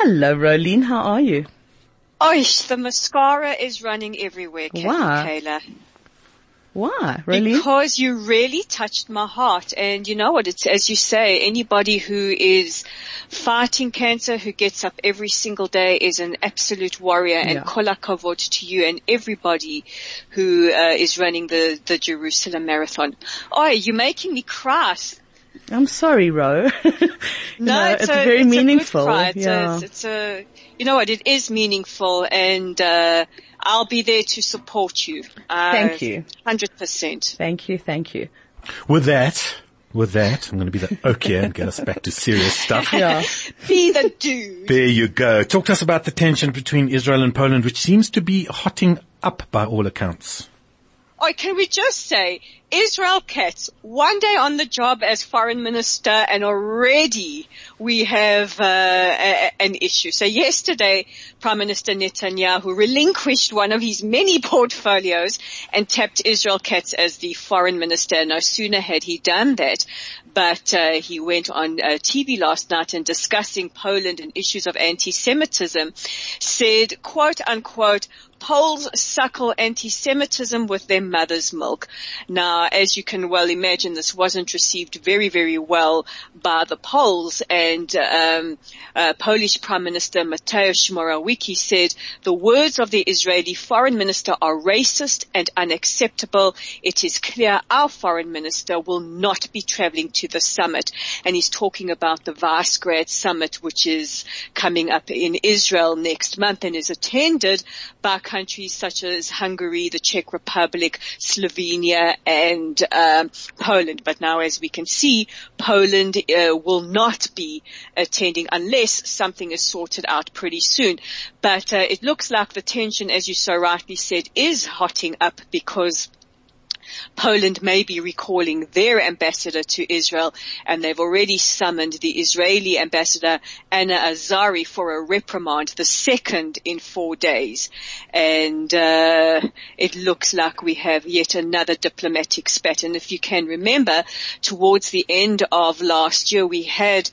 Hello, Rolene. How are you? Oish, the mascara is running everywhere, Kathy Kayla. Why, Rolene? Because you really touched my heart. And you know what, it's as you say, anybody who is fighting cancer, who gets up every single day is an absolute warrior. And kola kavod to you and everybody who is running the Jerusalem Marathon. Oh, you're making me cry. I'm sorry, Ro. It's very meaningful. It's you know what, it is meaningful, and I'll be there to support you. Thank you. 100%. Thank you. With that, I'm going to be the okay and get us back to serious stuff. Yeah. Be the dude. There you go. Talk to us about the tension between Israel and Poland, which seems to be hotting up by all accounts. Oh, can we just say, Israel Katz, one day on the job as foreign minister, and already we have an issue. So yesterday, Prime Minister Netanyahu relinquished one of his many portfolios and tapped Israel Katz as the foreign minister. No sooner had he done that, but he went on TV last night and discussing Poland and issues of anti-Semitism, said, quote unquote, Poles suckle anti-Semitism with their mother's milk. Now, as you can well imagine, this wasn't received very, very well by the Poles, and Polish Prime Minister Mateusz Morawiecki said, the words of the Israeli foreign minister are racist and unacceptable. It is clear our foreign minister will not be traveling to the summit. And he's talking about the Visegrad summit, which is coming up in Israel next month and is attended by countries such as Hungary, the Czech Republic, Slovenia, and Poland. But now, as we can see, Poland will not be attending unless something is sorted out pretty soon. But it looks like the tension, as you so rightly said, is hotting up because Poland may be recalling their ambassador to Israel, and they've already summoned the Israeli ambassador Anna Azari for a reprimand, the second in 4 days. And it looks like we have yet another diplomatic spat. And if you can remember, towards the end of last year, we had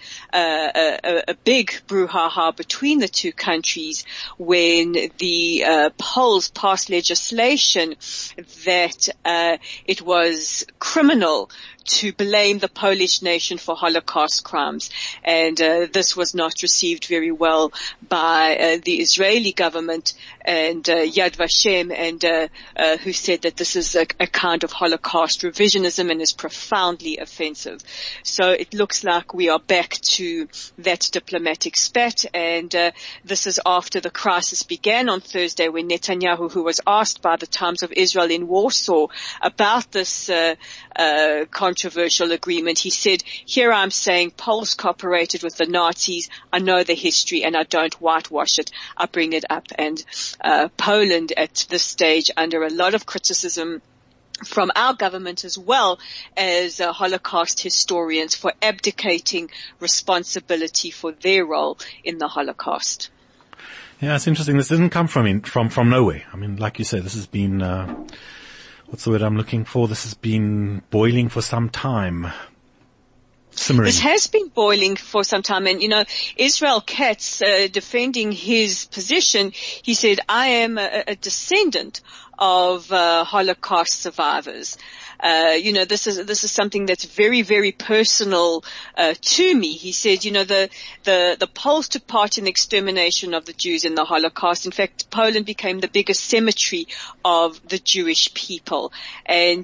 a big brouhaha between the two countries when the Poles passed legislation that it was criminal to blame the Polish nation for Holocaust crimes. And this was not received very well by the Israeli government and Yad Vashem, and who said that this is a kind of Holocaust revisionism and is profoundly offensive. So it looks like we are back to that diplomatic spat, and this is after the crisis began on Thursday when Netanyahu, who was asked by the Times of Israel in Warsaw about this controversial agreement, he said, here I'm saying Poles cooperated with the Nazis. I know the history and I don't whitewash it. I bring it up. And Poland at this stage under a lot of criticism from our government as well as Holocaust historians for abdicating responsibility for their role in the Holocaust. Yeah, it's interesting. This didn't come from nowhere. I mean, like you said, this has been what's the word I'm looking for? This has been boiling for some time. Simmering. This has been boiling for some time. And, Israel Katz, defending his position, he said, I am a descendant of Holocaust survivors. This is something that's very, very personal to me. He said, the Poles took part in the extermination of the Jews in the Holocaust. In fact, Poland became the biggest cemetery of the Jewish people. And,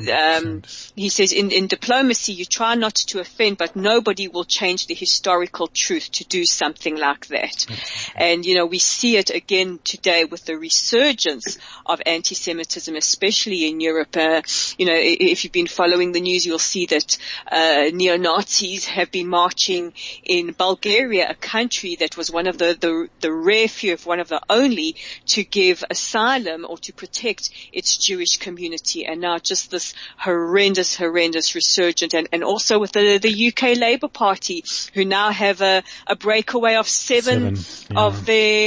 he says in diplomacy, you try not to offend, but nobody will change the historical truth to do something like that. And, we see it again today with the resurgence of anti-Semitism, especially in Europe. If you've been following the news, you'll see that neo-Nazis have been marching in Bulgaria, a country that was one of the rare few, if one of the only, to give asylum or to protect its Jewish community. And now just this horrendous resurgence. And also with the UK Labour Party, who now have a breakaway of seven of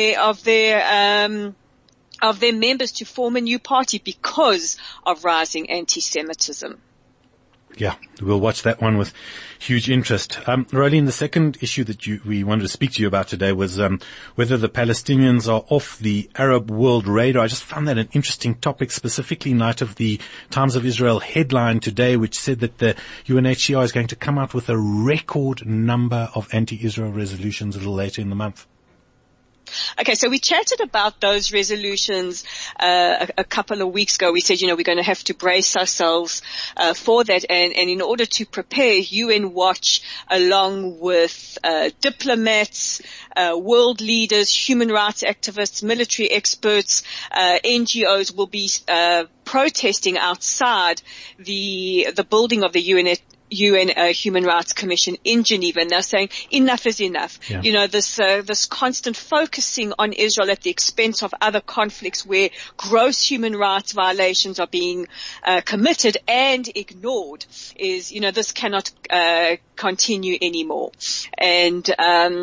their members to form a new party because of rising anti-Semitism. Yeah, we'll watch that one with huge interest. Rolene, the second issue that we wanted to speak to you about today was whether the Palestinians are off the Arab world radar. I just found that an interesting topic, specifically in light of the Times of Israel headline today, which said that the UNHCR is going to come out with a record number of anti-Israel resolutions a little later in the month. Okay, so we chatted about those resolutions a couple of weeks ago. We said, we're going to have to brace ourselves for that. And in order to prepare, UN Watch, along with diplomats, world leaders, human rights activists, military experts, NGOs will be protesting outside the building of the UN Human Rights Commission in Geneva, and they're saying enough is enough. Yeah. This constant focusing on Israel at the expense of other conflicts where gross human rights violations are being committed and ignored is, this cannot continue anymore. And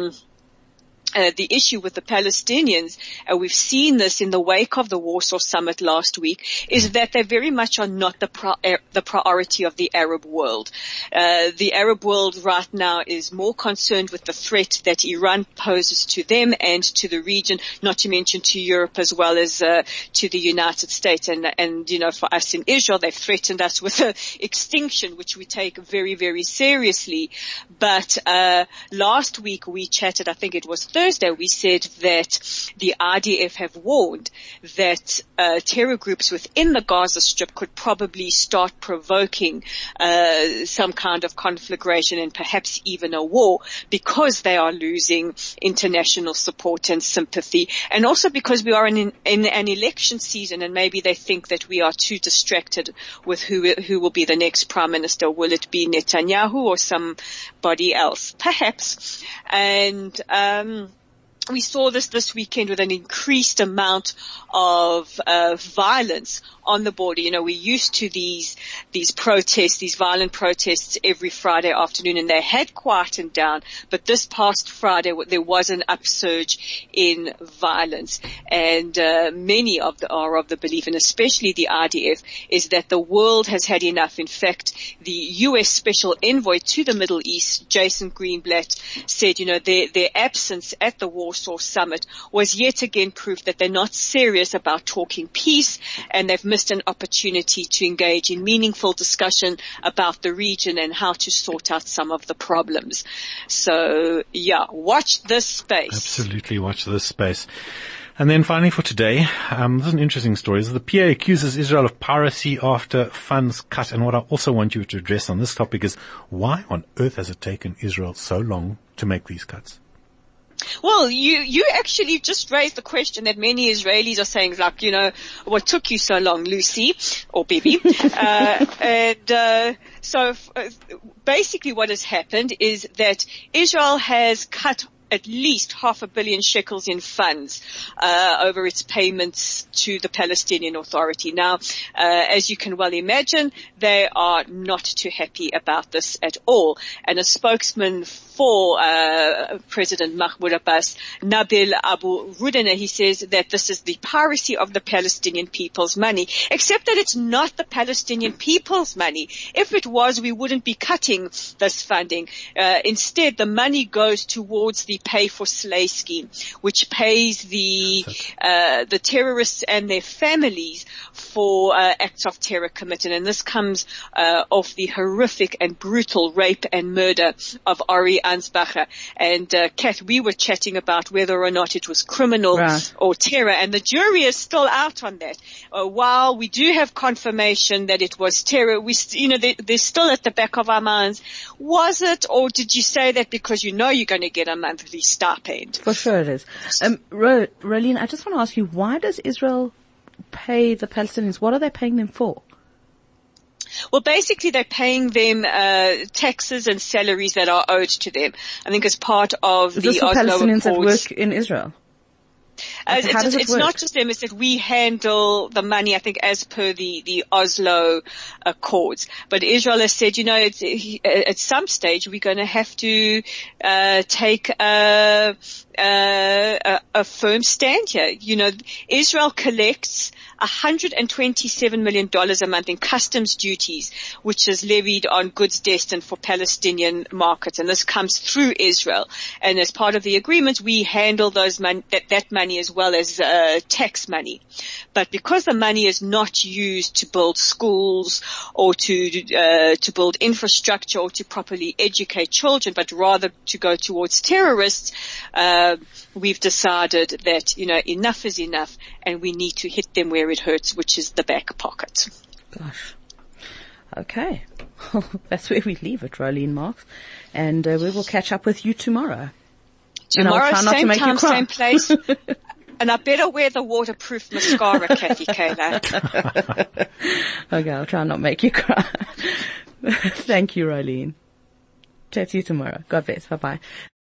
the issue with the Palestinians, we've seen this in the wake of the Warsaw Summit last week, is that they very much are not the priority of the Arab world. The Arab world right now is more concerned with the threat that Iran poses to them and to the region, not to mention to Europe as well as to the United States. And for us in Israel, they've threatened us with extinction, which we take very, very seriously. But last week we chatted, I think it was Thursday, we said that the IDF have warned that terror groups within the Gaza Strip could probably start provoking some kind of conflagration and perhaps even a war, because they are losing international support and sympathy, and also because we are in an election season, and maybe they think that we are too distracted with who will be the next prime minister. Will it be Netanyahu or somebody else? Perhaps. And we saw this weekend with an increased amount of violence on the border. We're used to these protests, these violent protests every Friday afternoon, and they had quietened down. But this past Friday, there was an upsurge in violence, and many are of the belief, and especially the IDF, is that the world has had enough. In fact, the U.S. Special Envoy to the Middle East, Jason Greenblatt, said, their absence at the Warsaw Summit was yet again proof that they're not serious about talking peace, and they've missed an opportunity to engage in meaningful discussion about the region and how to sort out some of the problems. So, watch this space. Absolutely, watch this space. And then finally for today, this is an interesting story. The PA accuses Israel of piracy after funds cut. And what I also want you to address on this topic is, why on earth has it taken Israel so long to make these cuts? Well, you actually just raised the question that many Israelis are saying, like, what took you so long, Lucy or Bibi? So basically what has happened is that Israel has cut at least 500 million shekels in funds over its payments to the Palestinian Authority. Now, as you can well imagine, they are not too happy about this at all. And a spokesman for President Mahmoud Abbas, Nabil Abu Rudana, he says that this is the piracy of the Palestinian people's money, except that it's not the Palestinian people's money. If it was, we wouldn't be cutting this funding. Instead, the money goes towards the Pay for Slay scheme, which pays the terrorists and their families for acts of terror committed. And this comes off the horrific and brutal rape and murder of Ari Ansbacher. And Kath, we were chatting about whether or not it was criminal or terror, and the jury is still out on that. While we do have confirmation that it was terror, they're still at the back of our minds. Was it, or did you say that because you're going to get a monthly stipend? For sure it is. Rolene, I just want to ask you, why does Israel pay the Palestinians? What are they paying them for? Well, basically they're paying them taxes and salaries that are owed to them. I think as part of the Oslo Accords. Is this for Palestinians that work in Israel? How does it it's work? not just them, it's that we handle the money, I think, as per the Oslo Accords. But Israel has said, at some stage we're going to have to take a firm stand here. Israel collects $127 million a month in customs duties, which is levied on goods destined for Palestinian markets, and this comes through Israel. And as part of the agreement, we handle that money as well as tax money. But because the money is not used to build schools or to build infrastructure or to properly educate children, but rather to go towards terrorists, we've decided that enough is enough, and we need to hit them where it hurts, which is the back pocket. Gosh. Okay. That's where we leave it, Rolene Marks. And we will catch up with you tomorrow. Tomorrow, same time, same place. And I better wear the waterproof mascara, Kathy Kayla. Okay, I'll try and not make you cry. Thank you, Rolene. Chat to you tomorrow. God bless. Bye-bye.